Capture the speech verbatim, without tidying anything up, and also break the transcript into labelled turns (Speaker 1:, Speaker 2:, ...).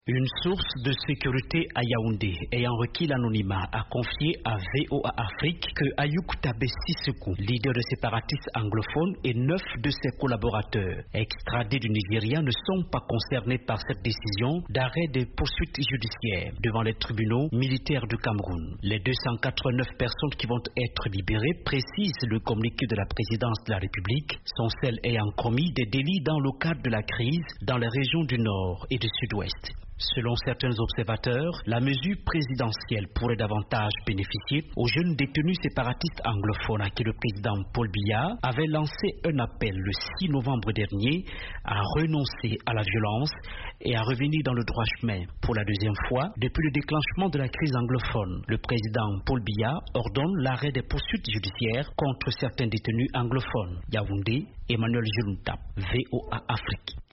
Speaker 1: Une source de sécurité à Yaoundé ayant requis l'anonymat a confié à V O A Afrique que Ayouk Tabé Sissekou, leader de séparatistes anglophones, et neuf de ses collaborateurs extradés du Nigeria ne sont pas concernés par cette décision d'arrêt des poursuites judiciaires devant les tribunaux militaires du Cameroun. Les deux cent quatre-vingt-neuf personnes qui vont être libérées, précise le communiqué de la présidence de la République, sont celles ayant commis des délits dans le cadre de la crise dans les régions du Nord et du Sud-Ouest. Selon certains observateurs, la mesure présidentielle pourrait davantage bénéficier aux jeunes détenus séparatistes anglophones à qui le président Paul Biya avait lancé un appel le six novembre dernier à renoncer à la violence et à revenir dans le droit chemin. Pour la deuxième fois, depuis le déclenchement de la crise anglophone, le président Paul Biya ordonne l'arrêt des poursuites judiciaires contre certains détenus anglophones. Yaoundé, Emmanuel Junta, V O A Afrique.